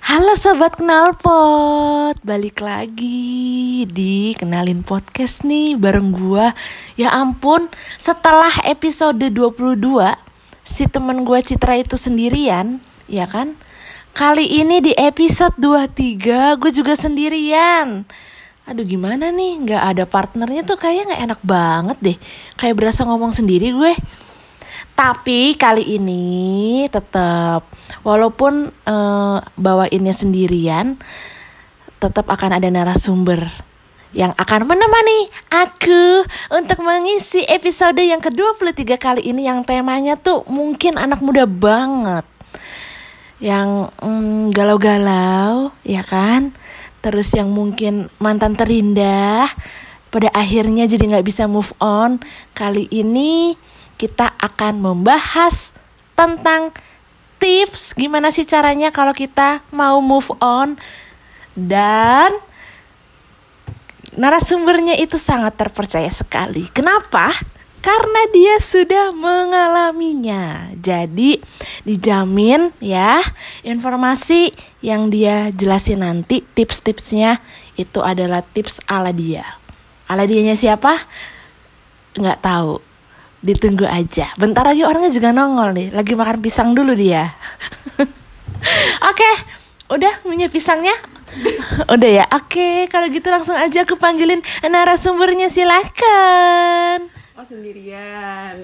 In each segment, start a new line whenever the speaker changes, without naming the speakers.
Halo Sobat Knalpot, balik lagi di Kenalin Podcast nih bareng gua. Ya ampun, setelah episode 22 si temen gua Citra itu sendirian, ya kan? Kali ini di episode 23 gue juga sendirian. Aduh gimana nih, gak ada partnernya tuh kayaknya gak enak banget deh. Kayak berasa ngomong sendiri gue. Tapi kali ini tetap walaupun bawainnya sendirian, tetap akan ada narasumber yang akan menemani aku untuk mengisi episode yang ke-23 kali ini, yang temanya tuh mungkin anak muda banget. Yang galau-galau, ya kan? Terus yang mungkin mantan terindah pada akhirnya jadi gak bisa move on. Kali ini kita akan membahas tentang tips gimana sih caranya kalau kita mau move on. Dan narasumbernya itu sangat terpercaya sekali. Kenapa? Karena dia sudah mengalaminya. Jadi dijamin ya, informasi yang dia jelasin nanti, tips-tipsnya itu adalah tips ala dia. Ala dianya siapa? Nggak tahu. Ditunggu aja. Bentar lagi orangnya juga nongol nih. Lagi makan pisang dulu dia. Oke, udah punya pisangnya? Udah ya? Oke, kalau gitu langsung aja aku panggilin narasumbernya, silakan.
Oh sendirian.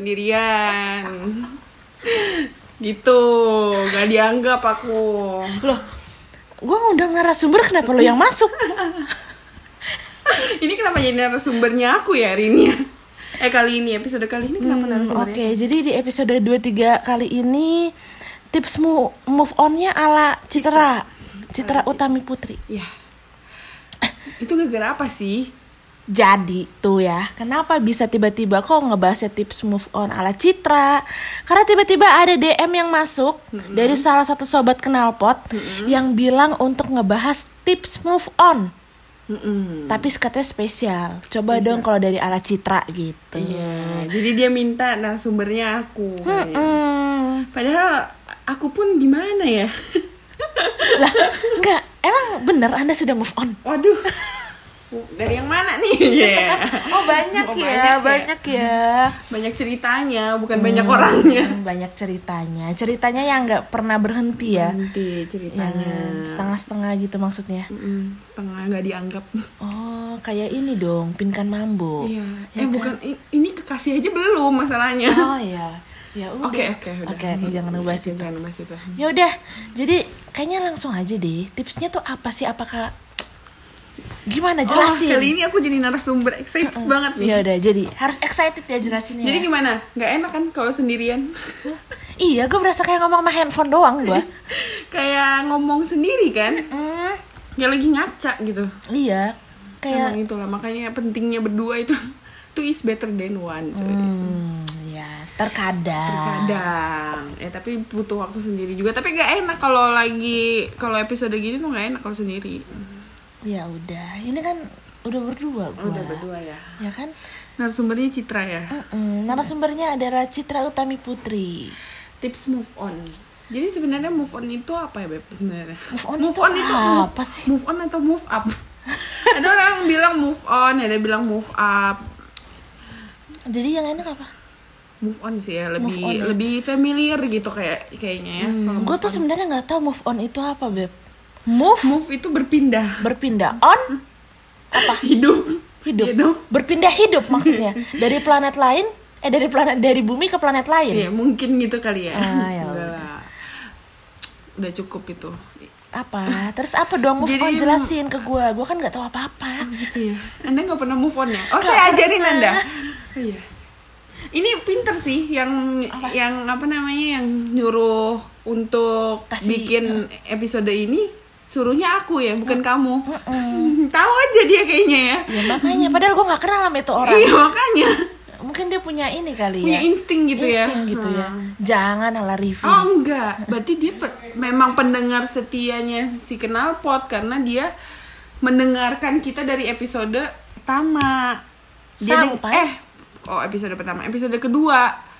Gitu, gak dianggap aku.
Loh, gue ngundang narasumber, kenapa lo yang masuk?
Ini kenapa jadi narasumbernya aku ya hari ini? Kali ini, episode kali ini kenapa narasumbernya?
Oke, jadi di episode 23 kali ini tips move on-nya ala Citra Utami Putri.
Ya. Itu gara-gara apa sih?
Jadi tuh ya, kenapa bisa tiba-tiba kok ngebahasnya tips move on ala Citra? Karena tiba-tiba ada DM yang masuk dari salah satu sobat Knalpot yang bilang untuk ngebahas tips move on. Tapi katanya spesial. Coba dong kalau dari ala Citra gitu.
Iya, jadi dia minta narasumbernya aku. Padahal aku pun gimana ya?
Lah, enggak, emang bener Anda sudah move on?
Waduh. Dari yang mana nih? Yeah.
Oh banyak ya.
Banyak ceritanya, bukan banyak orangnya.
Banyak ceritanya yang nggak pernah berhenti ya.
Berhenti ceritanya.
Yang setengah-setengah gitu maksudnya.
Setengah nggak dianggap.
Oh kayak ini dong, Pinkan Mambo.
Iya.
Ya
bukan ini kekasih aja belum masalahnya.
Oh iya. Ya udah. Oke, jangan ngebahas itu. Ya udah. Jadi kayaknya langsung aja deh. Tipsnya tuh apa sih? Apakah gimana jelasin?
Kali ini aku jadi narasumber excited banget nih.
Ya udah, jadi harus excited ya jelasinnya.
Jadi gimana? Nggak enak kan kalau sendirian?
Iya, gue berasa kayak ngomong sama handphone doang gue.
Kayak ngomong sendiri kan? Kayak lagi ngaca gitu.
Iya. Kayak
emang itulah makanya pentingnya berdua itu. Two is better than one.
Ya, terkadang.
Tapi butuh waktu sendiri juga. Tapi nggak enak kalau episode gini tuh nggak enak kalau sendiri.
Ya udah, ini kan udah berdua gua.
Udah berdua ya.
Ya kan?
Narasumbernya Citra ya.
Narasumbernya adalah Citra Utami Putri.
Tips move on. Jadi sebenarnya move on itu apa ya, Beb? Sebenarnya.
Move on itu apa sih?
Move on atau move up? Ada orang bilang move on, ada bilang move up.
Jadi yang enak apa?
Move on sih ya, lebih familiar gitu kayaknya ya.
Gue tuh sebenarnya nggak tahu move on itu apa, Beb. Move
itu berpindah
on apa?
Hidup.
Berpindah hidup maksudnya dari planet lain dari bumi ke planet lain.
Iya, mungkin gitu kali ya.
Ya
udah cukup itu.
Apa? Terus apa dong move on, jelasin ke gue kan nggak tahu apa-apa.
Gitu ya. Anda nggak pernah move on ya? Saya ajarin Anda. Iya. Ini pinter sih yang nyuruh untuk bikin episode ini. Suruhnya aku ya, bukan kamu. Tahu aja dia kayaknya ya.
Ya makanya, padahal gue nggak kenal sama itu orang.
Iya makanya.
Mungkin dia punya ini kali
punya insting gitu ya.
Jangan ala review.
Oh enggak, berarti dia memang pendengar setianya si Knalpot karena dia mendengarkan kita dari episode pertama. Episode pertama, episode kedua.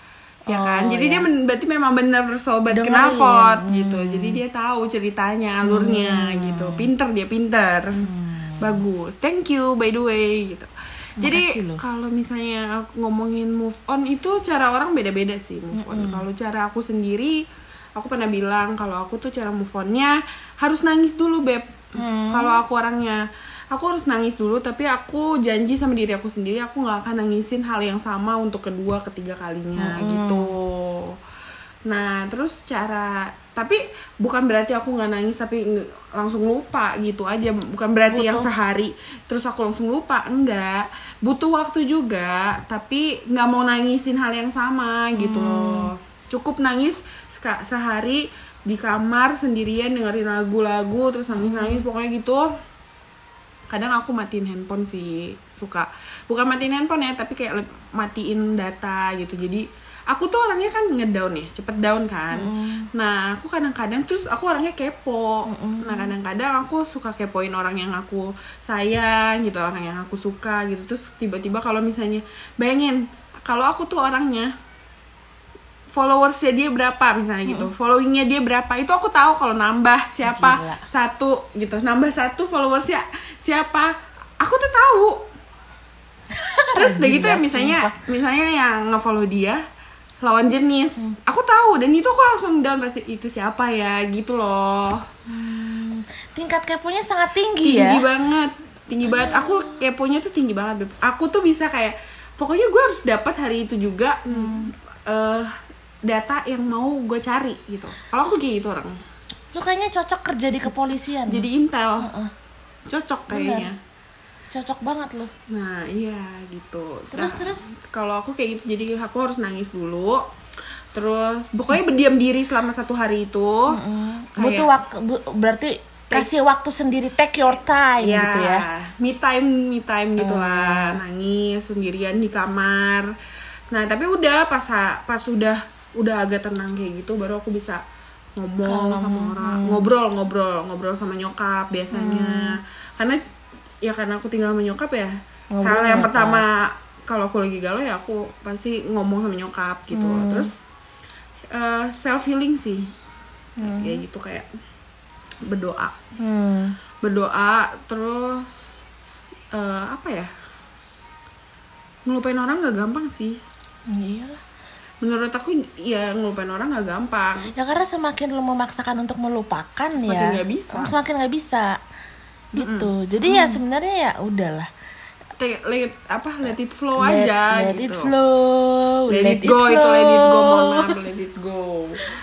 ya kan. Jadi
iya.
dia berarti memang bener sobat
Dengerin.
knalpot gitu. Jadi dia tahu ceritanya, alurnya gitu. Pinter, bagus. Thank you by the way gitu. Jadi
Makasih loh.
kalau misalnya aku ngomongin move on itu cara orang beda-beda sih move on. Kalau cara aku sendiri, aku pernah bilang kalau aku tuh cara move onnya harus nangis dulu beb. Kalau aku orangnya, aku harus nangis dulu. Tapi aku janji sama diri aku sendiri, aku nggak akan nangisin hal yang sama untuk kedua, ketiga kalinya gitu. Nah terus tapi bukan berarti aku nggak nangis tapi langsung lupa gitu aja. Bukan berarti yang sehari terus aku langsung lupa, enggak. Butuh waktu juga, tapi nggak mau nangisin hal yang sama gitu loh. Cukup nangis sehari di kamar sendirian dengerin lagu-lagu terus nangis pokoknya gitu. Kadang aku matiin handphone sih, suka. Bukan matiin handphone ya, tapi kayak matiin data gitu. Jadi aku tuh orangnya kan ngedown ya, cepet down kan. Nah aku kadang-kadang terus aku orangnya kepo. Nah kadang-kadang aku suka kepoin orang yang aku sayang gitu, orang yang aku suka gitu. Terus tiba-tiba kalau misalnya bayangin kalau aku tuh orangnya followersnya dia berapa misalnya gitu, followingnya dia berapa, itu aku tahu kalau nambah siapa.
Gila.
Satu gitu, nambah satu followersnya siapa, aku tuh tahu. Terus udah gitu ya misalnya yang nge-follow dia lawan jenis, aku tahu, dan itu aku langsung down pasti, itu siapa ya gitu loh.
Tingkat keponya sangat tinggi ya.
Tinggi banget. Aku keponya tuh tinggi banget Beb. Aku tuh bisa kayak pokoknya gue harus dapat hari itu juga data yang mau gue cari gitu. Kalau aku kayak gitu orang.
Lu kayaknya cocok kerja di kepolisian.
Jadi intel. Cocok kayaknya.
Cocok banget lu.
Nah iya gitu.
Terus
kalau aku kayak gitu, jadi aku harus nangis dulu. Terus pokoknya berdiam diri selama 1 hari itu.
Butuh waktu, berarti kasih waktu sendiri, take your time gitu ya.
Me time gitulah. Nangis sendirian di kamar. Nah tapi udah pas udah agak tenang kayak gitu, baru aku bisa ngomong sama orang, ngobrol sama nyokap biasanya. Karena aku tinggal sama nyokap ya. Hal yang pertama kalau aku lagi galau ya aku pasti ngomong sama nyokap gitu. Terus self healing sih. Kayak gitu, kayak berdoa. Terus apa ya? Ngelupain orang gak gampang sih.
Iyalah.
Menurut aku ya ngelupain orang gak gampang.
Ya karena semakin lo memaksakan untuk melupakan
semakin gak bisa.
Semakin gak bisa gitu. Jadi ya sebenarnya ya udahlah.
Let it flow aja
let
gitu.
It flow.
Let it go. Mohon maaf, let it go.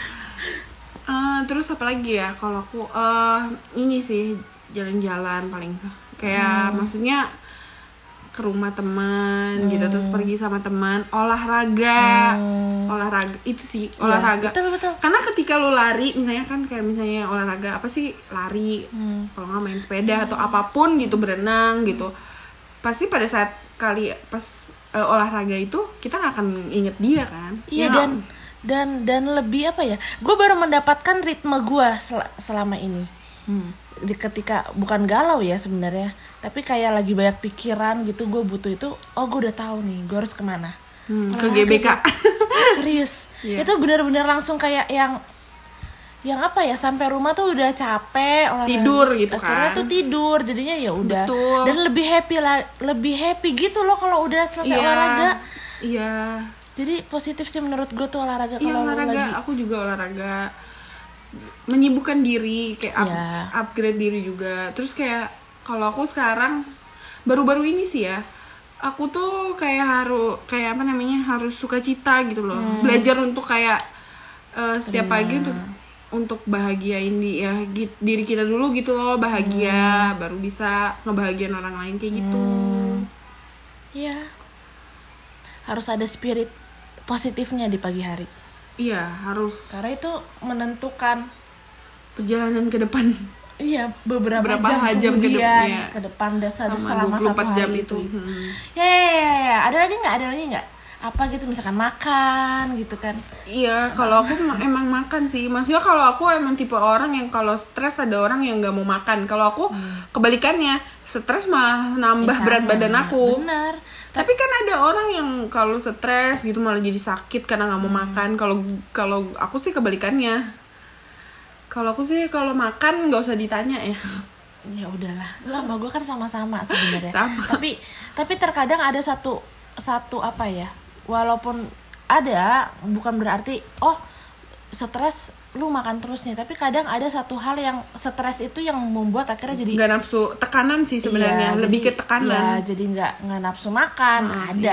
Terus apa lagi ya? Kalau aku ini sih jalan-jalan paling kayak maksudnya ke rumah teman gitu, terus pergi sama teman, olahraga itu sih, olahraga.
Betul.
Karena ketika lu lari misalnya kan, kayak misalnya olahraga apa sih, lari, kalau nggak main sepeda atau apapun gitu, berenang gitu, pasti pada saat olahraga itu kita nggak akan inget dia kan.
Iya, dan lebih apa ya, gue baru mendapatkan ritme gue selama ini. Ketika bukan galau ya sebenarnya, tapi kayak lagi banyak pikiran gitu, gue butuh itu. Oh, gue udah tahu nih gue harus kemana.
Ke GBK.
Serius. Itu benar-benar langsung kayak yang apa ya, sampai rumah tuh udah capek,
tidur gitu kan.
Akhirnya tuh tidur, jadinya ya udah. Dan lebih happy gitu loh kalau udah selesai olahraga.
Iya.
Jadi positif sih menurut gue tuh olahraga.
Iya, olahraga. Aku juga olahraga, menyibukkan diri, kayak upgrade diri juga. Terus kayak kalau aku sekarang baru-baru ini sih ya, aku tuh kayak harus sukacita gitu loh. Belajar untuk kayak setiap pagi untuk bahagiain diri kita dulu gitu loh, bahagia baru bisa ngebahagiain orang lain kayak gitu.
Iya. Harus ada spirit positifnya di pagi hari.
Iya, harus.
Karena itu menentukan
perjalanan ke depan.
Iya, beberapa jam kemudian ke depan selama 1 hari
jam itu.
Ya. Ada lagi nggak? apa gitu, misalkan makan gitu kan.
Iya, kalau aku emang makan sih. Maksudnya kalau aku emang tipe orang yang kalau stres ada orang yang nggak mau makan. Kalau aku kebalikannya, stres malah nambah
Ya,
berat
sama.
badan aku.
Bener.
Tapi kan ada orang yang kalau stres gitu malah jadi sakit karena nggak mau makan. Kalau aku sih kebalikannya. Kalau aku sih kalau makan nggak usah ditanya ya.
Ya udahlah, lu sama gue kan sama-sama sebenarnya.
Sama.
Tapi terkadang ada satu apa ya, walaupun ada bukan berarti stres lu makan terus nih, tapi kadang ada satu hal yang stres itu yang membuat akhirnya jadi
Nggak nafsu, tekanan sih sebenarnya, lebih ke tekanan.
Iya, jadi nggak nafsu makan.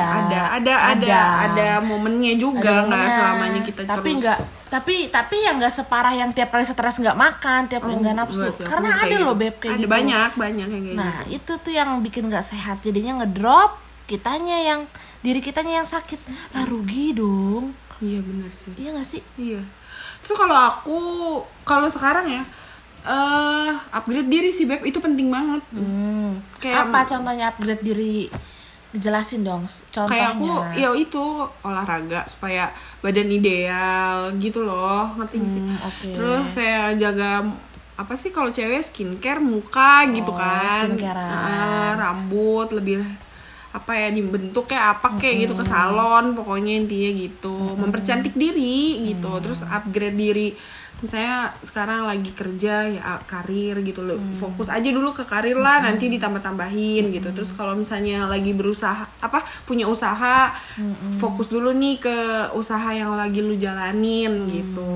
Ada momennya juga, nggak selamanya kita
tapi
terus.
nggak tapi yang nggak separah yang tiap kali stres nggak makan, tiap kali nggak nafsu.
Enggak sih, aku
Karena
kayak
ada
gitu.
loh beb kayak
ada
gitu.
banyak yang kayak
Nah
gitu.
itu tuh yang bikin nggak sehat, jadinya ngedrop diri kitanya yang sakit. Lah rugi dong.
Iya benar sih.
Iya nggak sih?
Iya. Terus kalau sekarang ya upgrade diri sih beb, itu penting banget. Kayak
Apa contohnya upgrade diri? Dijelasin dong contohnya.
Kayak aku ya itu olahraga supaya badan ideal gitu loh, ngerti gak sih?
Oke.
Terus kayak jaga apa sih kalau cewek, skincare muka gitu kan.
skincarean.
Rambut lebih apa ya, dibentuk kayak apa kayak gitu, ke salon pokoknya intinya gitu. Mempercantik diri gitu. Terus upgrade diri, misalnya sekarang lagi kerja ya karir gitu loh, fokus aja dulu ke karir lah, nanti ditambah-tambahin gitu. Terus kalau misalnya lagi berusaha punya usaha, fokus dulu nih ke usaha yang lagi lu jalanin gitu.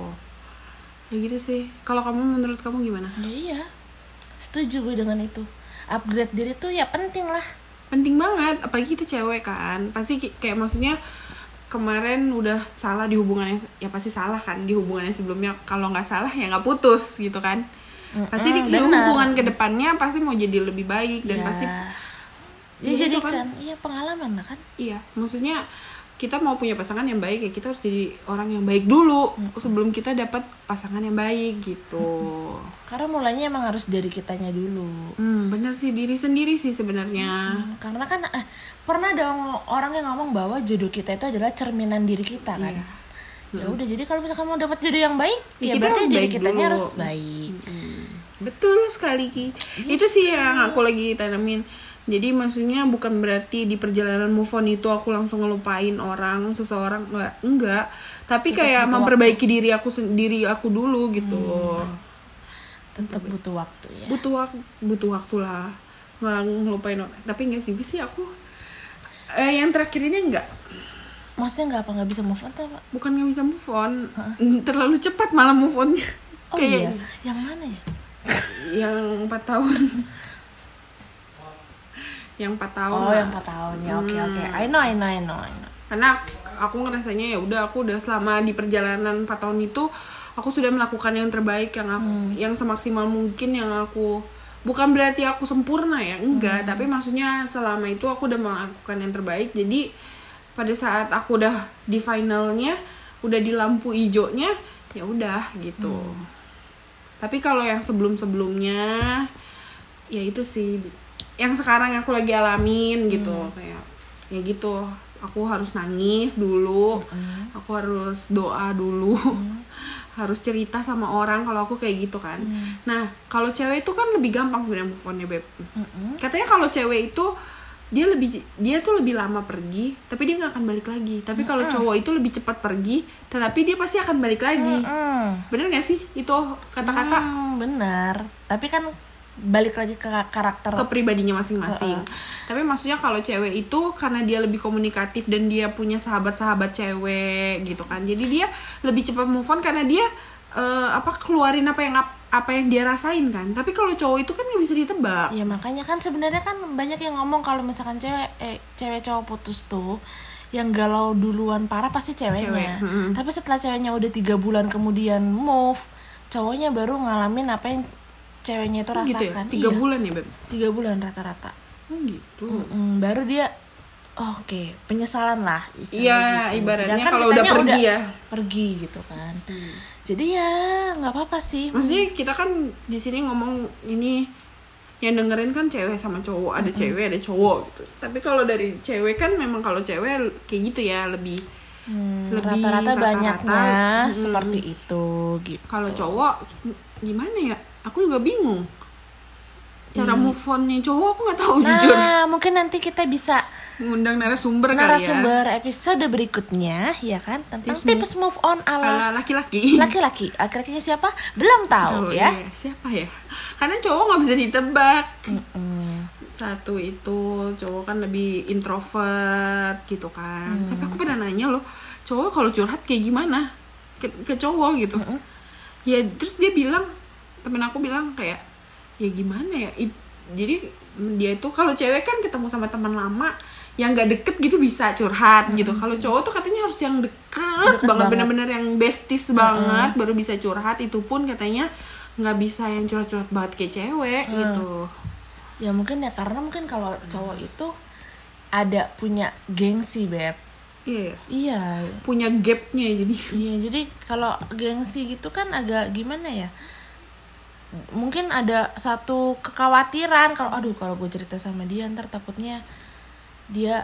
Ya gitu sih. Kalau kamu, menurut kamu gimana?
Ya, iya, setuju gue dengan itu. Upgrade diri tuh ya penting lah.
Penting banget, apalagi kita cewek kan, pasti kayak maksudnya kemarin udah salah di hubungan yang, ya pasti salah kan di hubungan yang sebelumnya. Kalau nggak salah ya nggak putus gitu kan. Pasti di hubungan kedepannya pasti mau jadi lebih baik dan
Ya.
pasti
Ya
ya
jadi
itu kan.
iya pengalaman lah kan.
Iya, maksudnya kita mau punya pasangan yang baik ya kita harus jadi orang yang baik dulu sebelum kita dapat pasangan yang baik gitu.
Karena mulainya emang harus dari kitanya dulu.
Bener sih, diri sendiri sih sebenarnya.
Karena kan pernah dong orang yang ngomong bahwa jodoh kita itu adalah cerminan diri kita kan. Ya udah, jadi kalau misalkan mau dapat jodoh yang baik, ya
kita
berarti
harus
diri
baik
kitanya
dulu.
harus baik.
Betul sekali Ki. Itu sih yang aku lagi tanamin. Jadi maksudnya bukan berarti di perjalanan move on itu aku langsung ngelupain seseorang, enggak. Tapi kayak memperbaiki diri aku dulu gitu.
Tetap butuh waktu ya.
Butuh waktu lah. Nggak ngelupain orang. Tapi enggak juga sih aku. Yang terakhir ini enggak.
Maksudnya nggak bisa move on apa?
Bukan nggak bisa move on. Terlalu cepat malah move onnya.
Oh iya, yang mana ya?
Yang 4 tahun. Yang 4 tahun.
Oh, yang 4 tahun ya. Oke. I know.
Karena aku ngerasanya ya udah, aku udah selama di perjalanan 4 tahun itu aku sudah melakukan yang terbaik yang semaksimal mungkin yang aku, bukan berarti aku sempurna ya, enggak, tapi maksudnya selama itu aku udah melakukan yang terbaik. Jadi pada saat aku udah di finalnya, udah di lampu hijaunya, ya udah gitu. Tapi kalau yang sebelumnya ya itu sih yang sekarang aku lagi alamin gitu. Kayak ya gitu, aku harus nangis dulu, aku harus doa dulu, harus cerita sama orang kalau aku kayak gitu kan. Nah kalau cewek itu kan lebih gampang sebenarnya move onnya beb. Katanya kalau cewek itu dia tuh lebih lama pergi tapi dia nggak akan balik lagi. Tapi kalau cowok itu lebih cepat pergi tetapi dia pasti akan balik lagi. Bener nggak sih itu kata-kata?
Benar. Tapi kan balik lagi ke karakter,
ke pribadinya masing-masing. Tapi maksudnya kalau cewek itu karena dia lebih komunikatif dan dia punya sahabat-sahabat cewek gitu kan, jadi dia lebih cepat move on karena dia keluarin apa yang dia rasain kan. Tapi kalau cowok itu kan nggak bisa ditebak.
Ya makanya kan sebenarnya kan banyak yang ngomong kalau misalkan cewek cowok putus tuh yang galau duluan parah pasti ceweknya. Tapi setelah ceweknya udah 3 bulan kemudian move, cowoknya baru ngalamin apa yang ceweknya itu rasakan.
Gitu ya? 3 bulan ya beb?
3 bulan rata-rata.
Oh gitu.
Baru dia oke, penyesalan lah
iya
gitu.
Ibaratnya
Sedangkan
kalau udah
kitanya
pergi ya
pergi gitu kan. Jadi ya nggak apa-apa sih.
Maksudnya kita kan di sini ngomong ini yang dengerin kan cewek sama cowok, ada cewek ada cowok gitu. Tapi kalau dari cewek kan memang kalau cewek kayak gitu ya, lebih
rata-rata banyaknya seperti itu gitu.
Kalau cowok gimana ya, aku juga bingung cara move on-nya cowok, aku nggak tahu jujur.
Mungkin nanti kita bisa
ngundang narasumber
episode berikutnya ya kan, tentang tips move on ala
laki-laki.
Laki-lakinya siapa belum tahu ya.
Iya. Siapa ya, karena cowok nggak bisa ditebak. Satu itu cowok kan lebih introvert gitu kan. Tapi aku pernah nanya loh, cowok kalau curhat kayak gimana ke cowok gitu. Ya terus dia bilang, temen aku bilang kayak ya gimana ya, jadi dia itu kalau cewek kan ketemu sama teman lama yang nggak deket gitu bisa curhat gitu. Kalau cowok tuh katanya harus yang deket banget, bener-bener yang besties banget baru bisa curhat. Itu pun katanya nggak bisa yang curhat-curhat banget kayak cewek gitu.
Ya mungkin ya karena mungkin kalau cowok itu ada punya gengsi, Beb. Iya.
Punya gapnya jadi.
Iya, jadi kalau gengsi gitu kan agak gimana ya? Mungkin ada satu kekhawatiran kalau gue cerita sama dia ntar takutnya dia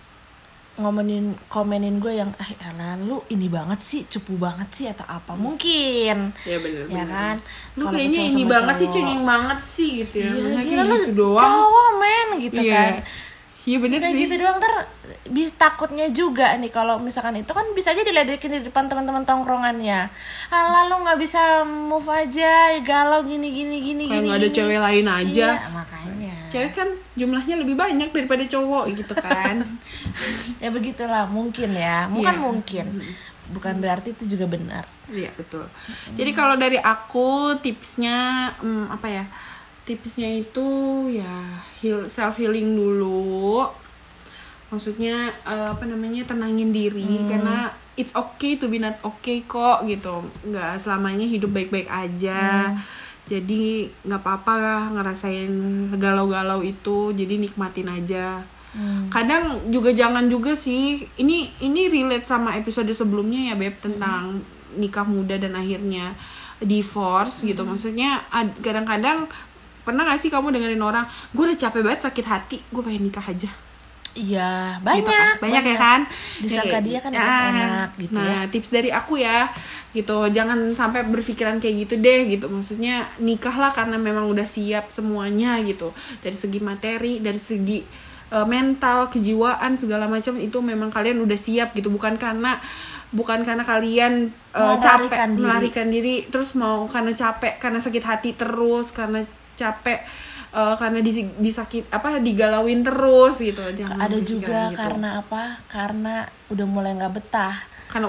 komenin gue yang lu ini banget sih, cupu banget sih atau apa mungkin.
Ya bener.
Ya kan?
Lu kayaknya ini banget sih, cengeng banget sih gitu ya.
Iya,
kayak gitu doang.
Cowok men gitu kan.
Iya bener
kayak
sih.
Gitu doang takutnya juga nih kalau misalkan itu kan bisa aja diledekin di depan teman-teman tongkrongannya. Lu nggak bisa move aja, galau gini.
Kayak nggak ada cewek lain aja.
Iya, makanya.
Cewek kan jumlahnya lebih banyak daripada cowok gitu kan.
Ya begitulah mungkin ya. Mungkin. Bukan berarti itu juga benar.
Iya betul. Jadi kalau dari aku tipsnya apa ya? Tipsnya itu ya self healing dulu. Maksudnya tenangin diri karena it's okay to be not okay kok gitu. Nggak selamanya hidup baik-baik aja. Jadi nggak apa-apa lah ngerasain galau-galau itu. Jadi nikmatin aja. Kadang juga jangan juga sih. Ini relate sama episode sebelumnya ya Beb, tentang nikah muda dan akhirnya divorce gitu. Maksudnya kadang-kadang pernah gak sih kamu dengerin orang, gue udah capek banget sakit hati, gue pengen nikah aja.
Iya,
banyak ya kan.
Disangka dia kan enak gitu.
Nah, tips dari aku ya gitu, jangan sampai berpikiran kayak gitu deh gitu. Maksudnya nikahlah karena memang udah siap semuanya gitu. Dari segi materi, dari segi mental, kejiwaan segala macam itu memang kalian udah siap gitu. Bukan karena kalian capek melarikan diri terus mau karena capek, karena sakit hati terus, karena capek karena digalauin terus gitu. Jangan
ada juga gitu. Karena apa? Karena udah mulai nggak betah.
Karena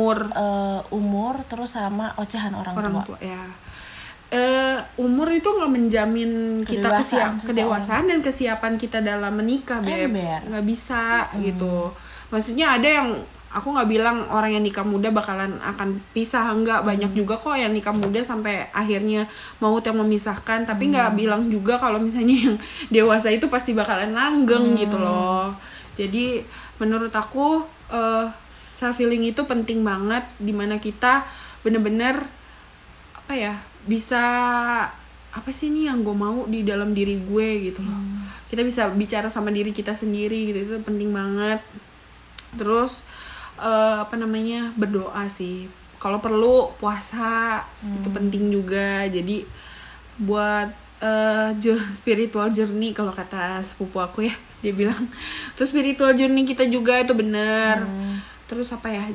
umur
terus sama ocehan orang tua.
Ya. Umur itu nggak menjamin kita kedewasaan dan kesiapan kita dalam menikah, Beb. Nggak bisa gitu. Maksudnya ada yang, aku nggak bilang orang yang nikah muda bakalan akan pisah, enggak. Banyak juga kok yang nikah muda sampai akhirnya maut yang memisahkan. Tapi nggak bilang juga kalau misalnya yang dewasa itu pasti bakalan langgeng gitu loh. Jadi menurut aku self healing itu penting banget, dimana kita bener-bener bisa apa sih nih yang gue mau di dalam diri gue gitu loh. Kita bisa bicara sama diri kita sendiri gitu, itu penting banget. Terus berdoa sih, kalau perlu puasa itu penting juga. Jadi buat spiritual journey kalau kata sepupu aku ya, dia bilang terus spiritual journey kita juga itu benar. Terus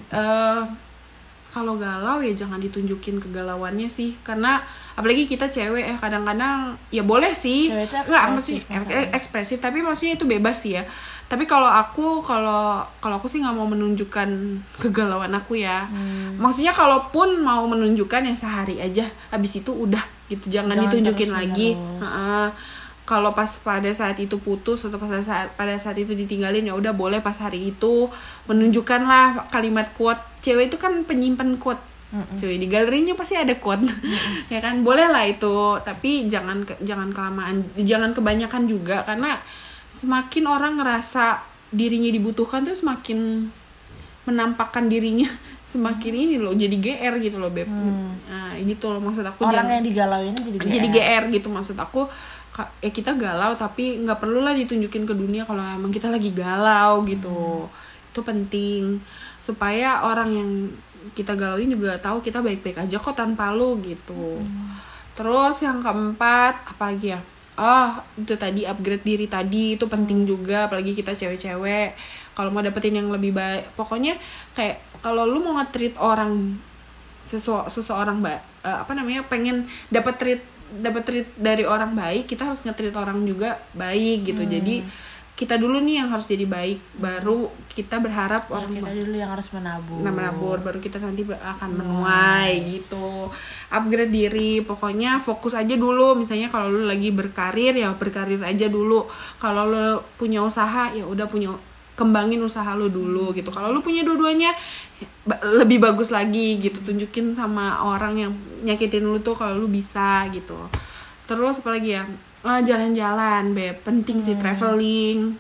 kalau galau ya jangan ditunjukin kegalauannya sih, karena apalagi kita cewek ya, kadang-kadang ya boleh sih ekspresif tapi maksudnya itu bebas sih ya. Tapi kalau aku sih nggak mau menunjukkan kegalauan aku ya. Maksudnya kalaupun mau menunjukkan ya sehari aja, habis itu udah gitu, jangan ditunjukin lagi. Kalau pada saat itu putus atau pada saat itu ditinggalin ya udah boleh pas hari itu menunjukkanlah kalimat quote. Cewek itu kan penyimpan quote. Cuy, di galerinya pasti ada quote. Ya kan, boleh lah itu, tapi jangan kelamaan, jangan kebanyakan juga, karena semakin orang ngerasa dirinya dibutuhkan tuh semakin menampakkan dirinya semakin ini loh jadi GR gitu loh Beb. Nah gitu loh maksud aku,
orang yang digalauin jadi
GR gitu maksud aku. Kita galau tapi nggak perlu lah ditunjukin ke dunia kalau emang kita lagi galau gitu. Itu penting supaya orang yang kita galauin juga tahu kita baik-baik aja kok tanpa lu gitu. Terus yang keempat apalagi ya, itu tadi upgrade diri tadi itu penting juga, apalagi kita cewek-cewek kalau mau dapetin yang lebih baik. Pokoknya kayak kalau lu mau nge-treat orang seseorang pengen dapat treat dari orang baik, kita harus nge-treat orang juga baik gitu. Jadi kita dulu nih yang harus jadi baik, baru kita berharap orang
kita dulu yang harus
menabur, baru kita nanti akan menuai gitu. Upgrade diri, pokoknya fokus aja dulu. Misalnya kalau lu lagi berkarir ya berkarir aja dulu. Kalau lu punya usaha ya udah kembangin usaha lu dulu gitu. Kalau lu punya dua-duanya lebih bagus lagi gitu. Tunjukin sama orang yang nyakitin lu tuh kalau lu bisa gitu. Terus apalagi ya? Jalan-jalan, Beb. Penting sih traveling.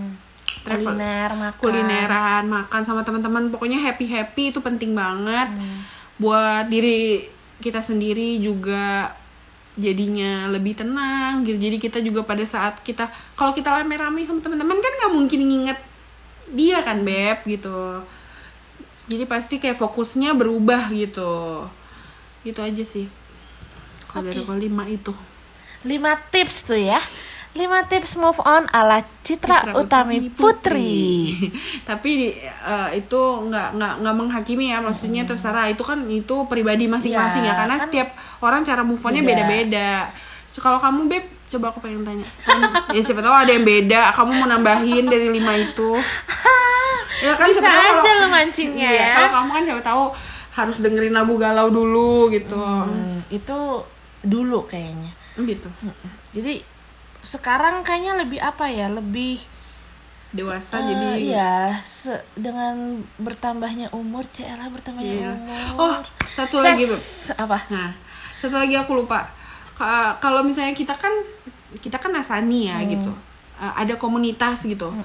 Kulineran, makan sama teman-teman. Pokoknya happy itu penting banget. Buat diri kita sendiri juga jadinya lebih tenang gitu. Jadi kita juga pada saat kalau kita rame-rame sama teman-teman kan nggak mungkin nginget dia kan Beb gitu. Jadi pasti kayak fokusnya berubah gitu. Gitu aja sih. Kalau dari 5 itu
5 tips tuh ya. 5 tips move on ala Citra Utami Putri.
Tapi itu nggak menghakimi ya, maksudnya terserah, itu pribadi masing-masing ya, karena setiap orang cara move onnya beda-beda. So, kalau kamu Beb, coba aku pengen tanya. Ya siapa tahu ada yang beda, kamu mau nambahin dari 5 itu. Ya kan
bisa aja lo mancingnya.
Iya, kalau kamu kan siapa tahu harus dengerin lagu galau dulu gitu.
Itu dulu kayaknya.
Gitu.
Jadi sekarang kayaknya lebih lebih
dewasa jadi
iya, dengan bertambahnya umur, umur.
Oh, satu lagi Beb.
Apa?
Nah, satu lagi aku lupa. Kalau misalnya kita kan Nasrani ya gitu. Ada komunitas gitu.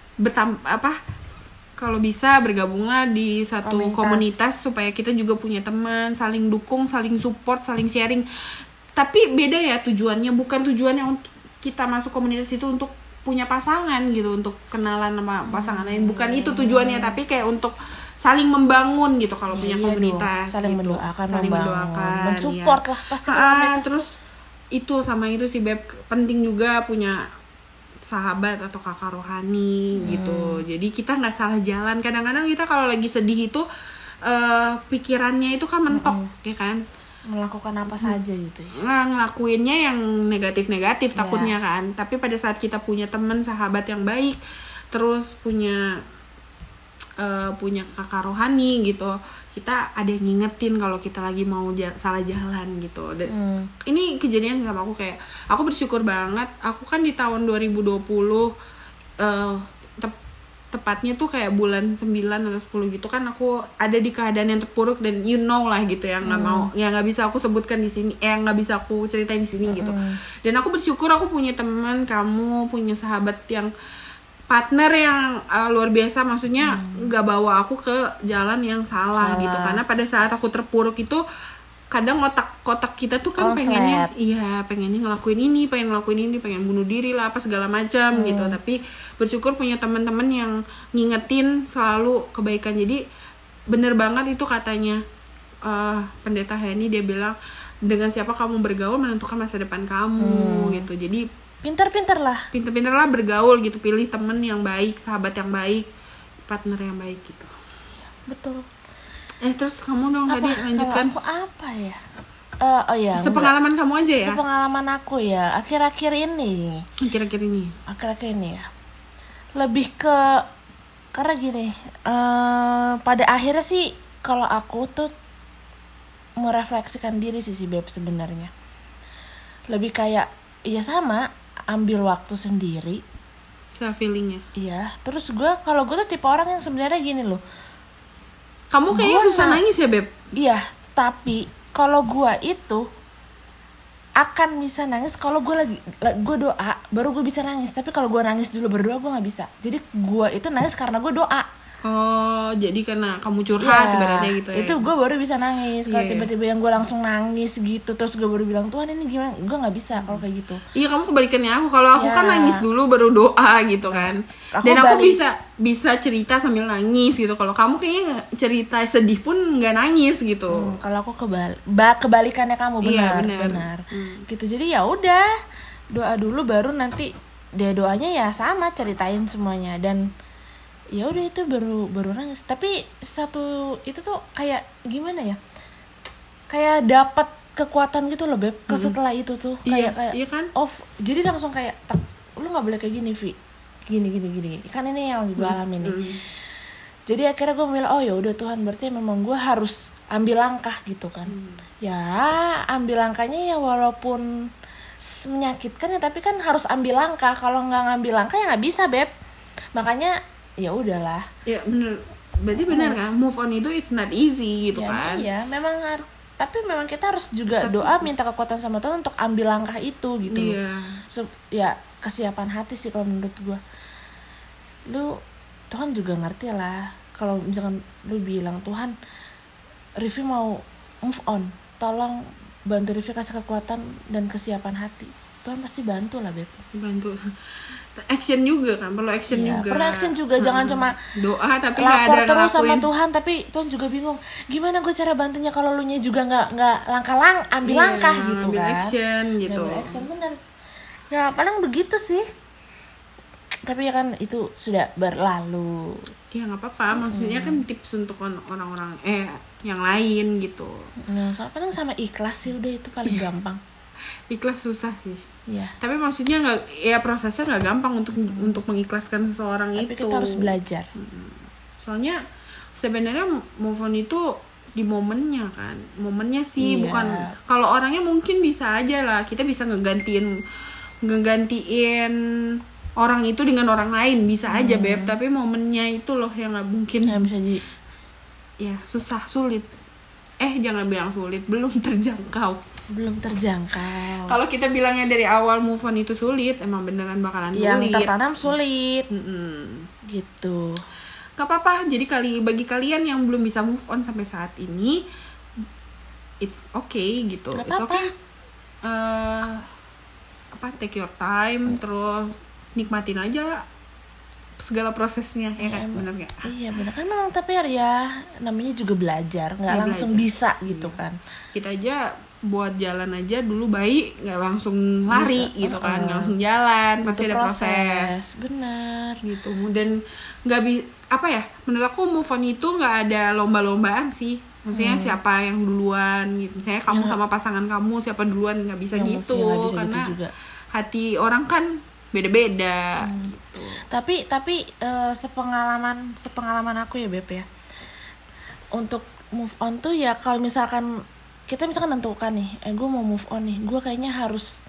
Kalau bisa bergabunglah di satu komunitas supaya kita juga punya teman, saling dukung, saling support, saling sharing. Tapi beda ya tujuannya, bukan tujuannya untuk kita masuk komunitas itu untuk punya pasangan gitu, untuk kenalan sama pasangan lain, bukan itu tujuannya, tapi kayak untuk saling membangun gitu. Kalau punya komunitas
saling
gitu.
mendoakan,
ya.
mensupport lah pasti.
Terus itu sama itu sih Beb, penting juga punya sahabat atau kakak rohani gitu. Jadi kita nggak salah jalan. Kadang-kadang kita kalau lagi sedih itu pikirannya itu kan mentok ya kan,
melakukan apa saja gitu ya.
Ngelakuinnya yang negatif-negatif takutnya kan. Tapi pada saat kita punya teman, sahabat yang baik, terus punya kakak rohani gitu, kita ada yang ngingetin kalau kita lagi mau salah jalan gitu. Dan ini kejadian sama aku, kayak aku bersyukur banget. Aku kan di tahun 2020 tepatnya tuh kayak bulan 9 atau 10 gitu kan, aku ada di keadaan yang terpuruk dan lah gitu, yang nggak bisa aku sebutkan di sini, nggak bisa aku ceritain di sini gitu. Dan aku bersyukur aku punya teman, kamu punya sahabat yang partner yang luar biasa, maksudnya nggak bawa aku ke jalan yang salah gitu. Karena pada saat aku terpuruk itu kadang otak kita tuh kan pengennya ngelakuin ini, pengen bunuh diri lah apa segala macam gitu. Tapi bersyukur punya teman-teman yang ngingetin selalu kebaikan. Jadi bener banget itu katanya Pendeta Henny, dia bilang dengan siapa kamu bergaul menentukan masa depan kamu gitu. Jadi pintar-pintar lah bergaul gitu, pilih temen yang baik, sahabat yang baik, partner yang baik gitu.
Betul.
Terus kamu dong tadi lanjutkan.
Kalau aku apa ya?
Sepengalaman kamu aja ya.
Sepengalaman aku ya. Akhir-akhir ini ya. Lebih ke karena gini. Pada akhirnya sih kalau aku tuh merefleksikan diri sih Beb sebenarnya. Lebih kayak ya sama, ambil waktu sendiri.
Self healingnya.
Iya. Terus kalau gue tuh tipe orang yang sebenarnya gini loh.
Kamu kayaknya susah nangis ya Beb?
Iya, tapi kalau gue itu akan bisa nangis kalau gue doa, baru gue bisa nangis. Tapi kalau gue nangis dulu berdoa, gue nggak bisa. Jadi gue itu nangis karena gue doa.
Oh, jadi karena kamu curhat ibaratnya gitu ya.
Itu gue baru bisa nangis. Kalau
Iya.
tiba-tiba yang gue langsung nangis gitu, terus gue baru bilang Tuhan ini gimana, gue nggak bisa kalau kayak gitu.
Iya, kamu kebalikannya aku. Kalau aku
Ya.
kan nangis dulu baru doa gitu kan.
Aku
Dan aku
balik.
bisa cerita sambil nangis gitu. Kalau kamu kayaknya cerita sedih pun nggak nangis gitu.
Kalau aku kebalikannya kamu,
Iya,
benar,
benar.
gitu. Jadi ya udah, doa dulu baru nanti dia doanya ya sama, ceritain semuanya, dan ya udah itu baru nangis. Tapi satu itu tuh kayak gimana ya, kayak dapat kekuatan gitu loh Beb, setelah itu tuh
Iya,
kayak
iya kan?
off, jadi langsung kayak lu nggak boleh kayak gini Vi, gini kan ini yang gue alami nih. Jadi akhirnya gue memilih, oh ya udah Tuhan, berarti memang gue harus ambil langkah gitu kan. Ya ambil langkahnya ya walaupun menyakitkan ya, tapi kan harus ambil langkah. Kalau nggak ngambil langkah ya nggak bisa Beb. Makanya ya udahlah.
Ya bener. Berarti bener kan? Move on itu it's not easy gitu
Ya
kan?
iya, memang tapi memang kita harus juga doa, minta kekuatan sama Tuhan untuk ambil langkah itu gitu.
Iya.
Ya kesiapan hati sih kalau menurut gue. Tuhan juga ngerti lah. Kalau misalkan lu bilang Tuhan, Rivi mau move on, tolong bantu Rivi kasih kekuatan dan kesiapan hati. Tuhan pasti bantu lah Beb.
Pasti bantu. Action juga kan, perlu action
Iya,
juga.
perlu action juga, jangan cuma
doa tapi nggak
lapor
ada
terus sama
ngelakuin.
Tuhan, tapi Tuhan juga bingung gimana gue cara bantunya kalau lu nya juga nggak ambil
Iya,
langkah gitu
ambil
kan.
action gitu.
Ambil action, bener. Ya paling begitu sih. Tapi ya kan itu sudah berlalu.
Ya nggak apa-apa, maksudnya kan tips untuk orang-orang yang lain gitu.
Nah, paling sama ikhlas sih, udah itu paling gampang.
Ikhlas susah sih.
Iya.
Tapi maksudnya nggak, ya prosesnya nggak gampang untuk mengikhlaskan seseorang
Tapi
itu.
kita harus belajar.
Soalnya sebenarnya move on itu di momennya kan, momennya sih.
Iya.
Bukan kalau orangnya mungkin bisa aja lah, kita bisa ngegantiin orang itu dengan orang lain bisa aja Beb, tapi momennya itu loh yang nggak mungkin.
Nggak bisa
Ya susah, sulit. Jangan bilang sulit, belum terjangkau.
belum terjangkau.
Kalau kita bilangnya dari awal move on itu sulit, emang beneran bakalan
Yang
sulit.
tertanam sulit.
Mm-mm.
Gitu.
Gak apa-apa, jadi bagi kalian yang belum bisa move on sampai saat ini, it's okay gitu.
Gak
It's
apa-apa.
okay. Take your time, terus nikmatin aja segala prosesnya, ya kan?
emang.
Bener gak?
Iya benar kan, memang, tapi ya namanya juga belajar, nggak
Ya,
langsung
belajar.
bisa gitu kan.
Kita aja buat jalan aja dulu baik, nggak langsung lari
Bisa.
gitu kan, nggak langsung jalan, pasti
Butuh
ada proses.
Bener.
Gitu. Dan nggak menurut aku move on itu nggak ada lomba-lombaan sih. Maksudnya siapa yang duluan gitu. Misalnya kamu sama pasangan kamu siapa duluan, nggak bisa
Yang
gitu,
nggak bisa
karena
gitu juga.
hati orang kan beda-beda gitu.
Tapi sepengalaman aku ya Beb ya, untuk move on tuh ya kalau misalkan kita misalkan nentukan nih, gue mau move on nih, gue kayaknya harus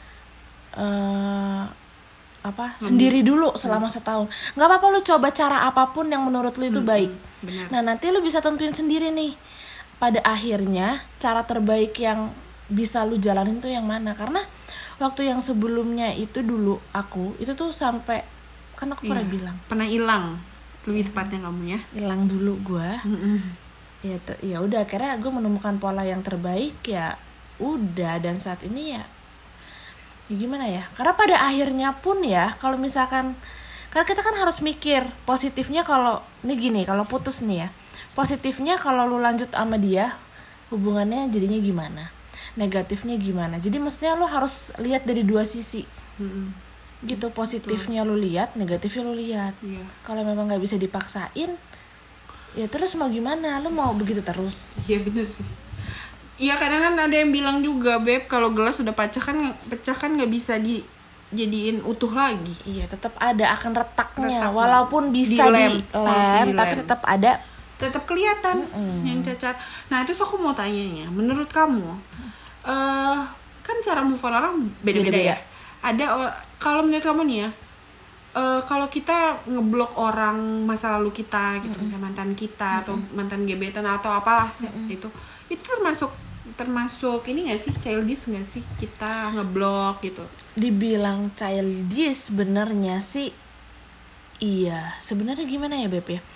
sendiri dulu selama setahun. Nggak apa-apa lu coba cara apapun yang menurut lu itu baik.
Benar.
Nah nanti lu bisa tentuin sendiri nih, pada akhirnya cara terbaik yang bisa lu jalanin tuh yang mana. Karena waktu yang sebelumnya itu dulu aku itu tuh sampai, kan aku pernah bilang
Pernah hilang, lebih tepatnya kamu ya.
hilang dulu gue. Ya udah akhirnya gue menemukan pola yang terbaik, ya udah, dan saat ini ya gimana ya, karena pada akhirnya pun ya kalau misalkan, karena kita kan harus mikir positifnya, kalau ini gini, kalau putus nih ya, positifnya kalau lu lanjut sama dia hubungannya jadinya gimana, negatifnya gimana. Jadi maksudnya lu harus lihat dari dua sisi gitu, positifnya lu lihat, negatifnya lu lihat.
Iya.
Kalau memang nggak bisa dipaksain, ya terus mau gimana, lu mau begitu terus.
Iya bener sih. Iya, kadang kan ada yang bilang juga Beb, kalau gelas sudah pecah kan nggak bisa dijadiin utuh lagi.
Iya, tetap ada akan retaknya,
Retak.
walaupun bisa
Dilem.
dilem, tapi
Dilem.
tetap ada.
Tetap kelihatan yang cacat. Nah terus aku mau tanya, menurut kamu kan cara move on orang beda-beda ya. Kalau menurut kamu nih ya, kalau kita ngeblok orang masa lalu kita gitu, misalnya mantan kita atau mantan gebetan atau apalah itu termasuk ini nggak sih, childish nggak sih kita ngeblok gitu?
Dibilang childish sebenarnya sih iya. Sebenarnya gimana ya Beb ya,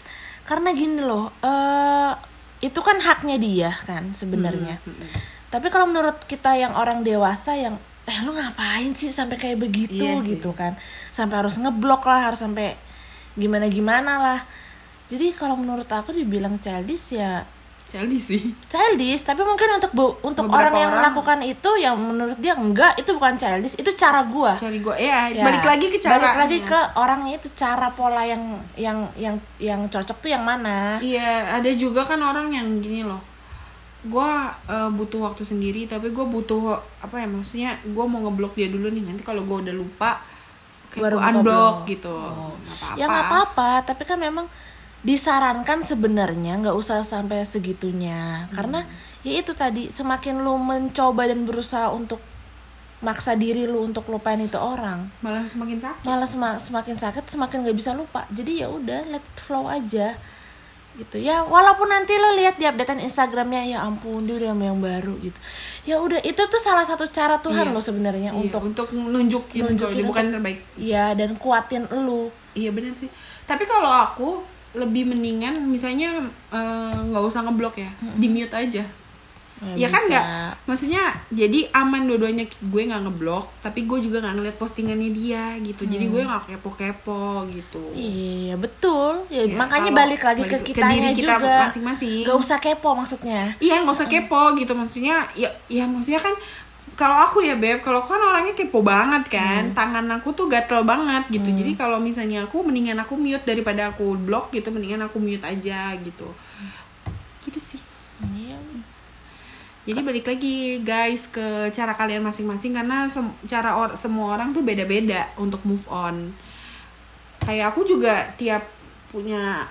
Karena gini loh, itu kan haknya dia kan sebenarnya. Tapi kalau menurut kita yang orang dewasa yang lu ngapain sih sampai kayak begitu gitu kan, sampai harus ngeblok lah, harus sampai gimana lah. Jadi kalau menurut aku dibilang childish ya childish, tapi mungkin untuk orang yang melakukan itu yang menurut dia enggak, itu bukan childish, itu cara gua ya,
balik lagi ke cara,
balik lagi ke orangnya itu, cara pola yang cocok tuh yang mana.
Iya, ada juga kan orang yang gini loh, gua butuh waktu sendiri, tapi gua butuh apa ya, maksudnya gua mau ngeblok dia dulu nih, nanti kalau gua udah lupa
baru
unblock gitu.
Ya nggak apa-apa, tapi kan memang disarankan sebenarnya nggak usah sampai segitunya, karena ya itu tadi, semakin lu mencoba dan berusaha untuk maksa diri lu untuk lupain itu orang,
malah semakin sakit.
Semakin sakit, semakin nggak bisa lupa. Jadi ya udah, let flow aja gitu ya. Walaupun nanti lo lihat di updatean Instagramnya, ya ampun dia udah sama yang baru gitu, ya udah, itu tuh salah satu cara Tuhan lo sebenarnya untuk
nunjukin kalau dia bukan terbaik.
Iya, dan kuatin lu.
Iya benar sih. Tapi kalau aku lebih mendingan misalnya nggak usah ngeblok ya, di mute aja. Ya kan nggak, maksudnya jadi aman dua-duanya, gue nggak ngeblok tapi gue juga nggak ngeliat postingannya dia gitu. Jadi gue nggak kepo-kepo gitu.
Iya betul ya, makanya balik lagi ke kitanya kita juga
masing-masing.
Nggak usah kepo maksudnya.
Iya, nggak usah kepo gitu maksudnya. Ya maksudnya kan kalau aku ya Beb, kalau kan orangnya kepo banget kan, tangan aku tuh gatel banget gitu. Jadi kalau misalnya aku mendingan aku mute daripada aku blok gitu, mendingan aku mute aja gitu. Gitu sih.
Iya.
Jadi balik lagi guys ke cara kalian masing-masing, karena semua orang tuh beda-beda untuk move on. Kayak aku juga tiap punya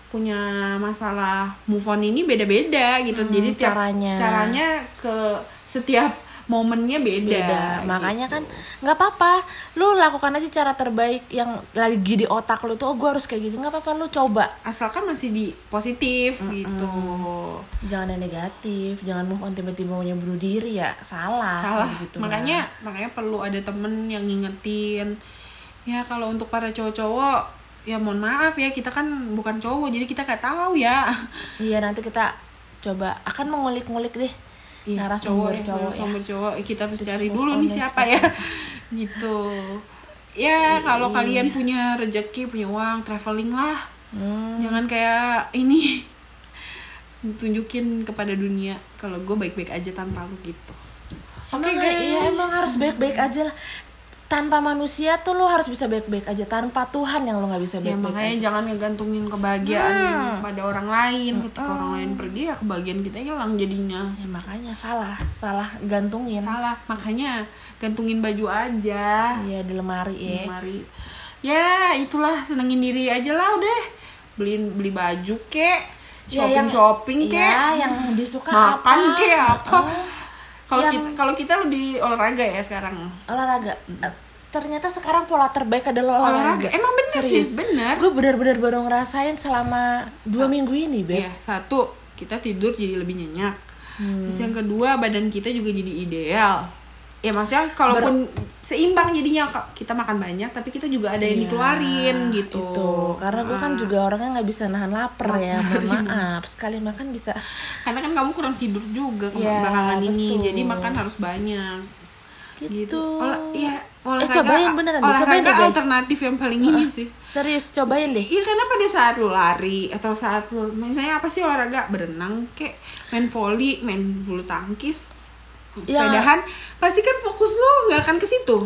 masalah move on ini beda-beda gitu. Jadi caranya ke setiap momennya beda.
Makanya
gitu.
kan nggak apa-apa, lu lakukan aja cara terbaik yang lagi di otak lu tuh. Gue harus kayak gini, nggak apa-apa, lu coba,
asalkan masih di positif gitu.
Jangan yang negatif, jangan move on tiba-tiba maunya bunuh diri, ya salah gitu.
Makanya perlu ada temen yang ngingetin ya. Kalau untuk para cowok-cowok ya mohon maaf ya, kita kan bukan cowok jadi kita nggak tahu ya. Iya,
nanti kita coba akan mengulik-ngulik deh narasumber cowok.
Kita harus cari dulu nih siapa ya gitu ya. Kalau kalian punya rezeki, punya uang, traveling lah. Jangan kayak ini tunjukin kepada dunia kalau gue baik-baik aja tanpa lu gitu.
Oke guys, ya emang harus baik-baik aja lah. Tanpa manusia tuh lo harus bisa baik-baik aja, tanpa Tuhan yang lo nggak bisa baik-baik
makanya
aja.
jangan ngegantungin kebahagiaan pada orang lain. Ketika orang lain pergi ya kebahagiaan kita hilang jadinya.
Ya makanya salah gantungin.
Makanya gantungin baju aja.
Iya, di lemari
ya. Itulah, senengin diri aja lah udah. Beli baju kek, shopping kek,
ya, yang disuka
makan
apa
kek apa. Kalau kita lebih olahraga ya sekarang.
Olahraga. Ternyata sekarang pola terbaik adalah olahraga.
Emang bener sih, bener.
Gue benar-benar baru ngerasain selama 2 minggu ini, Beb.
Iya, satu, kita tidur jadi lebih nyenyak. Terus yang kedua, badan kita juga jadi ideal. Ya maksudnya kalaupun seimbang jadinya, kita makan banyak tapi kita juga ada yang dikeluarin gitu.
Itu karena gue kan juga orangnya nggak bisa nahan lapar ya, mohon maaf, sekali makan bisa.
Karena kan kamu kurang tidur juga belakangan ini, jadi makan harus banyak gitu.
Cobain beneran deh, cobain deh guys.
Alternatif yang paling ini sih.
Serius, cobain deh.
Iya, karena pada saat lu lari atau saat lu misalnya apa sih olahraga, berenang kek, main volley, main bulu tangkis, sepedahan, pasti kan fokus lu nggak akan ke situ.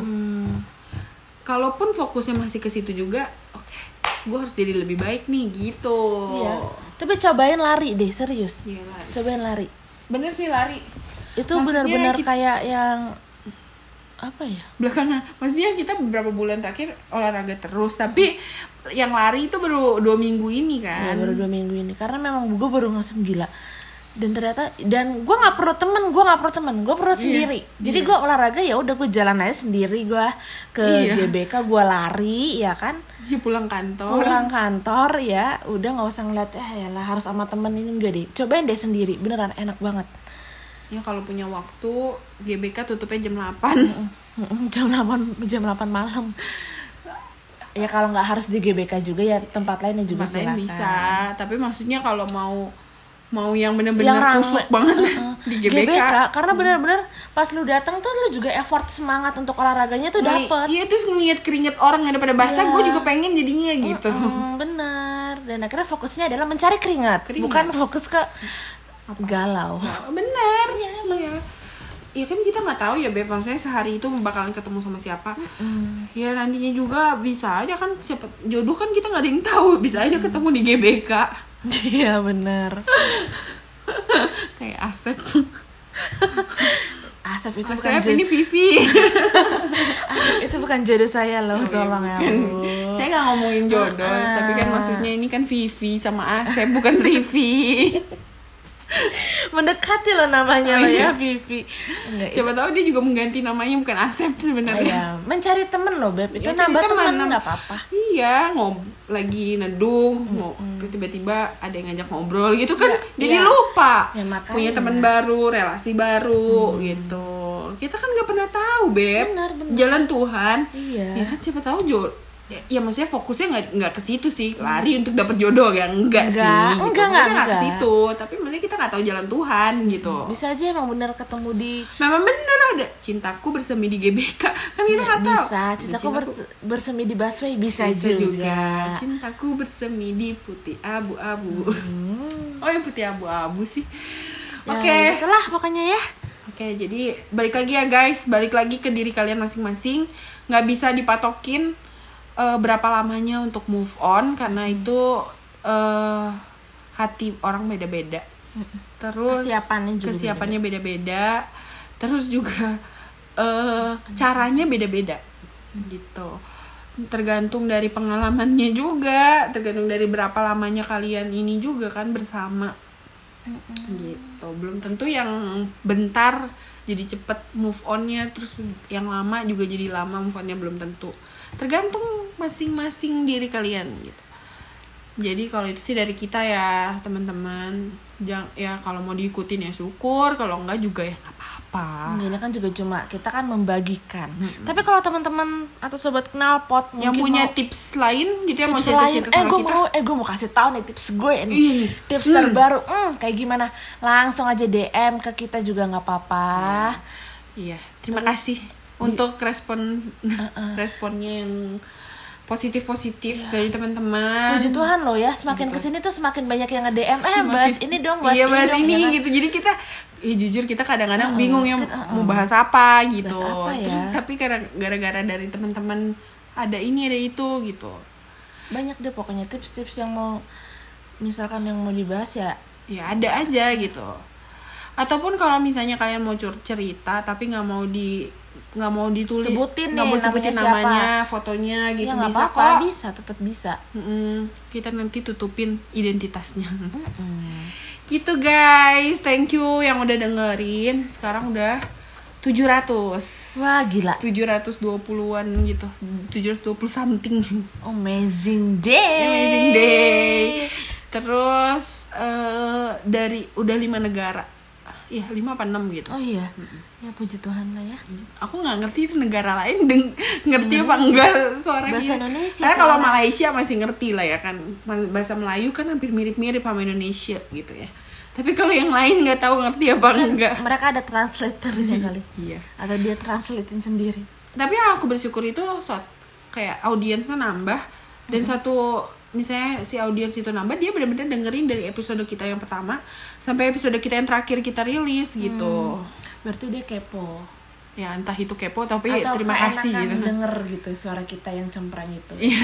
Kalaupun fokusnya masih ke situ juga, oke, gue harus jadi lebih baik nih gitu.
Iya. Tapi cobain lari deh, serius.
Iya, lari.
Cobain lari.
Bener sih lari.
Itu benar-benar kayak yang apa ya?
Belakangan, maksudnya kita beberapa bulan terakhir olahraga terus, tapi yang lari itu baru 2 minggu ini kan.
Ya, baru 2 minggu ini, karena memang gue baru ngerasain gila. Dan ternyata, gue nggak perlu temen, gue perlu sendiri. Jadi gue olahraga ya udah, gue jalan aja sendiri, gue ke GBK, gue lari ya kan.
Pulang kantor
ya udah, nggak usah ngeliat yalah harus sama temen ini, enggak deh, cobain deh sendiri, beneran enak banget.
Ya kalau punya waktu, GBK tutupnya jam 8.
jam 8 malam. Ya kalau nggak harus di GBK juga ya tempat lainnya juga
Tempat lain
silakan.
bisa, tapi maksudnya kalau mau yang benar-benar kusuk banget di GBK.
Karena benar-benar pas lu datang tuh lu juga effort semangat untuk olahraganya tuh dapet.
Iya, terus ngeliat keringet orang yang daripada basah, gue juga pengen jadinya gitu.
Bener. Dan akhirnya fokusnya adalah mencari keringat. Bukan fokus ke galau.
Bener. Iya. Ya kan kita nggak tahu ya Beb, maksudnya sehari itu bakalan ketemu sama siapa. Ya nantinya juga bisa aja kan, siapa jodoh kan kita nggak ada yang tahu, bisa aja ketemu di GBK.
Iya benar.
Kayak Asep.
Asep itu
Asep
bukan
ini Vivi.
Asep itu bukan jodoh saya loh, tolong ya Bu.
Saya nggak ngomongin jodoh, tapi kan maksudnya ini kan Vivi sama Asep, bukan Rivi.
Mendekati loh namanya loh ya Vivi. Enggak,
siapa tahu dia juga mengganti namanya, bukan Asep sebenarnya.
Iya, mencari temen loh Beb, itu
Ya,
nambah
cari
temen
teman.
nggak apa-apa.
Iya, lagi neduh, tiba-tiba ada yang ngajak ngobrol gitu kan, jadi lupa
Ya, makanya.
punya teman baru, relasi baru gitu. Kita kan nggak pernah tahu Beb.
Benar.
Jalan Tuhan.
Iya.
Ya kan siapa tahu ya maksudnya fokusnya nggak ke situ sih, lari untuk dapet jodoh ya enggak sih gitu. Fokusnya nggak ke situ, tapi maksudnya kita nggak tahu jalan Tuhan gitu.
Bisa aja emang bener ketemu di
memang bener ada cintaku bersemi di GBK, kan kita nggak tahu.
Bisa, cintaku bersemi di busway bisa juga.
Cintaku bersemi di putih abu-abu. Oh yang putih abu-abu sih. Oke.
Itulah pokoknya ya.
Oke, jadi balik lagi ya guys, balik lagi ke diri kalian masing-masing. Nggak bisa dipatokin berapa lamanya untuk move on, karena itu hati orang beda-beda. Terus kesiapannya beda-beda. Terus juga caranya beda-beda gitu. Tergantung dari pengalamannya juga, tergantung dari berapa lamanya kalian ini juga kan bersama. Gitu. Belum tentu yang bentar jadi cepet move onnya, terus yang lama juga jadi lama move onnya, belum tentu. Tergantung masing-masing diri kalian gitu. Jadi kalau itu sih dari kita ya teman-teman. Ya kalau mau diikutin ya syukur, kalau enggak juga ya nggak apa-apa.
Ini kan juga cuma kita kan membagikan. Tapi kalau teman-teman atau sobat knalpot
yang punya tips lain gitu ya, mau cerita-cerita sama kita.
Gue mau kasih tahu nih tips gue nih. Tips terbaru. Kayak gimana? Langsung aja DM ke kita juga nggak apa-apa.
Iya, terima kasih untuk responnya yang positif dari teman-teman.
Puji Tuhan loh ya, semakin kesini tuh semakin banyak yang nge-DM bahas ini dong, bahas
ini
dong,
gitu. Jadi kita jujur kita kadang-kadang bingung ya mau bahas apa gitu. Terus tapi gara-gara dari teman-teman ada ini ada itu gitu.
Banyak deh pokoknya tips-tips yang mau misalkan yang mau dibahas ya
ada aja gitu. Ataupun kalau misalnya kalian mau cerita tapi nggak mau ditulis,
sebutin
namanya, fotonya gitu,
ya,
bisa
apa-apa,
kok.
bisa, tetap bisa.
Kita nanti tutupin identitasnya. Gitu guys, thank you yang udah dengerin. Sekarang udah 700.
Wah gila.
720-an gitu, 720 something.
Amazing day.
Terus dari udah 5 negara. Iya 5 apa 6 gitu.
Oh iya. Ya puji Tuhan lah ya.
Aku nggak ngerti itu negara lain ngerti apa enggak suaranya.
Bahasa Indonesia.
Karena kalau Malaysia masih ngerti lah ya kan. Bahasa Melayu kan hampir mirip-mirip sama Indonesia gitu ya. Tapi kalau yang lain nggak tahu ngerti apa enggak.
Mereka ada translatornya kali.
Iya.
Atau dia translatein sendiri.
Tapi yang aku bersyukur itu kayak audiensnya nambah dan misalnya si audiens itu nambah, dia benar-benar dengerin dari episode kita yang pertama sampai episode kita yang terakhir kita rilis gitu.
Berarti dia kepo.
Ya entah itu kepo tapi
atau
terima kasih gitu.
Denger gitu suara kita yang cemprang itu.
Iya.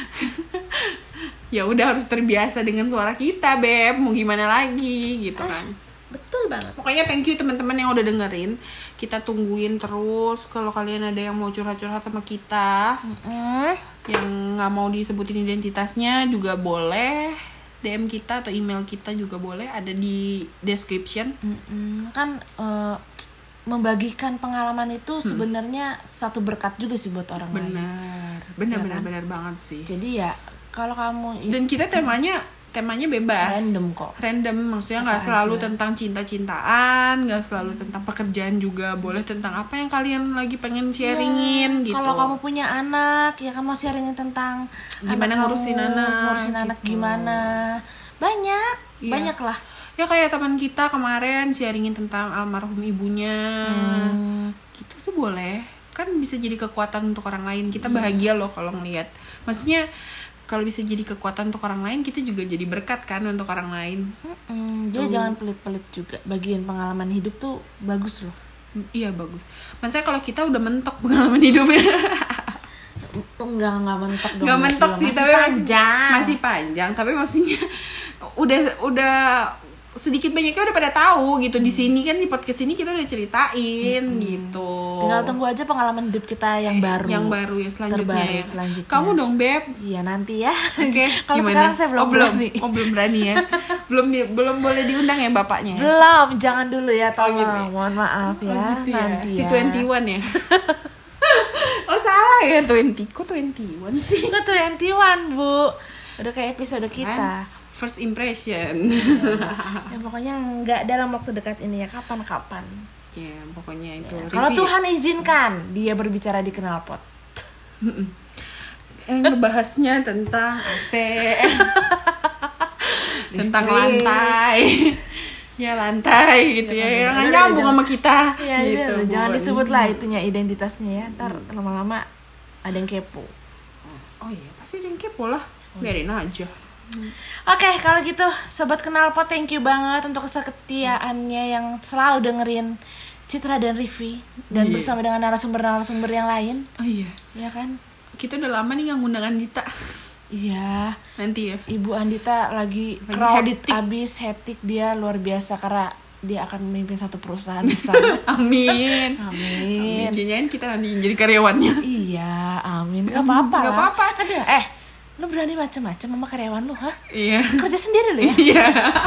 Ya udah harus terbiasa dengan suara kita, Beb. Mau gimana lagi gitu kan.
Betul banget.
Pokoknya thank you teman-teman yang udah dengerin. Kita tungguin terus kalau kalian ada yang mau curhat-curhat sama kita. Yang nggak mau disebutin identitasnya juga boleh, DM kita atau email kita juga boleh, ada di description.
Kan membagikan pengalaman itu sebenarnya satu berkat juga sih buat orang lain.
Benar banget sih.
Jadi ya kalau kamu
dan kita temanya temanya bebas,
Random kok.
random, maksudnya nggak
Apa
selalu
aja.
tentang cinta-cintaan, nggak selalu tentang pekerjaan juga, boleh tentang apa yang kalian lagi pengen sharingin gitu.
Kalau kamu punya anak, ya kamu sharingin tentang
Gimana
anak
ngurusin
kamu,
anak,
ngurusin anak
gitu.
gimana. Banyak,
Iya.
banyak lah.
Ya kayak teman kita kemarin sharingin tentang almarhum ibunya, gitu tuh boleh. Kan bisa jadi kekuatan untuk orang lain. Kita bahagia loh kalau ngelihat. Maksudnya kalau bisa jadi kekuatan untuk orang lain, kita juga jadi berkat kan untuk orang lain.
Dia jangan pelit-pelit juga. Bagian pengalaman hidup tuh bagus loh.
Iya bagus. Maksudnya kalau kita udah mentok pengalaman hidupnya.
Enggak mentok dong.
Nggak mentok sih,
masih
tapi
panjang.
masih panjang. Tapi maksudnya udah sedikit banyaknya udah pada tahu gitu. Di sini kan, di podcast ini kita udah ceritain gitu.
Tinggal tunggu aja pengalaman hidup kita yang baru.
Yang baru yang selanjutnya
Terbaru
ya.
selanjutnya.
Kamu dong Beb.
Iya nanti ya.
Oke.
Kalau
gimana?
sekarang saya belum berani.
Belum berani ya. belum boleh diundang ya bapaknya.
Belum, jangan dulu ya, tolong.
gitu ya?
Mohon maaf ya.
Oh, gitu ya.
Nanti
Si
ya.
21 ya. Oh salah ya 20. Kok 21 sih?
Itu 21, Bu. Udah kayak episode kita.
First impression.
Ya pokoknya nggak dalam waktu dekat ini ya, kapan-kapan.
Ya pokoknya itu.
Kalau
Review.
Tuhan izinkan dia berbicara di Knalpot.
Ngebahasnya tentang AC. Tentang
Listrik.
lantai. Ya lantai gitu ya. Yang
Udah,
nyambung
jangan-
sama kita.
Iya,
gitu,
jangan
Bu.
disebut lah itunya identitasnya ya. Ntar lama-lama ada yang kepo.
Oh iya, pasti ada yang kepo lah. Biarin aja.
Oke, kalau gitu Sobat Knalpot, thank you banget untuk kesetiaannya yang selalu dengerin Citra dan Rivi. Dan
Iya.
bersama dengan narasumber-narasumber yang lain.
Oh iya.
Ya kan?
Kita udah lama nih nggak ngundang Andita.
Iya.
Nanti ya.
Ibu Andita lagi
Lagi
crowded
hektik.
abis, hektik dia luar biasa karena dia akan memimpin satu perusahaan besar.
Amin.
Amin.
Jangan kita nanti jadi karyawannya.
Iya, amin. Gak apa-apa
Nggak
lah.
apa-apa.
Nanti, lu berani macam-macam sama karyawan lu, hah?
Iya.
Kerja sendiri lu ya?
Iya.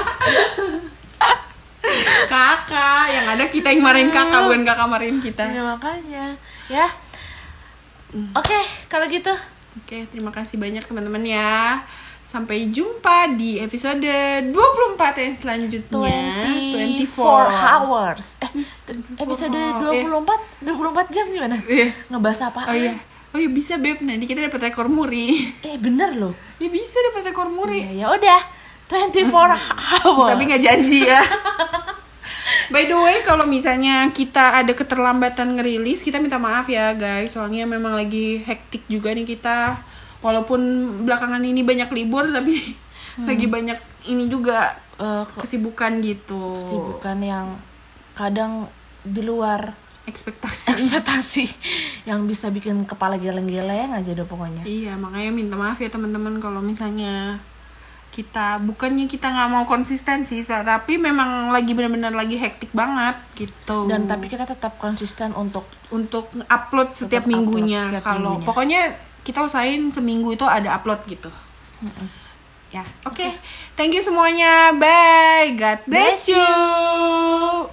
Kakak, yang ada kita yang marahin kakak, bukan kakak marahin kita.
Ya makanya, ya. Oke, kalau gitu.
Oke, terima kasih banyak teman-teman ya. Sampai jumpa di episode 24 yang selanjutnya.
24 hours. Episode
24,
24 jam gimana?
Iya.
Ngebahas apa?
Oh iya. Oh iya bisa Beb, nanti kita dapat rekor muri.
Bener loh.
Ya bisa dapat rekor muri.
Ya udah, 24 hours.
Tapi nggak janji ya. By the way, kalau misalnya kita ada keterlambatan ngerilis, kita minta maaf ya guys. Soalnya memang lagi hektik juga nih kita. Walaupun belakangan ini banyak libur, tapi lagi banyak ini juga kesibukan gitu.
Kesibukan yang kadang di luar
Ekspektasi.
yang bisa bikin kepala geleng-geleng aja deh pokoknya.
Iya, makanya minta maaf ya teman-teman kalau misalnya kita bukannya kita nggak mau konsisten sih, tapi memang lagi benar-benar lagi hektik banget gitu.
Dan tapi kita tetap konsisten untuk
upload setiap
Tetap
minggunya.
upload setiap
Kalau
minggunya.
pokoknya kita usahain seminggu itu ada upload gitu. Ya, oke. Thank you semuanya. Bye. God bless you.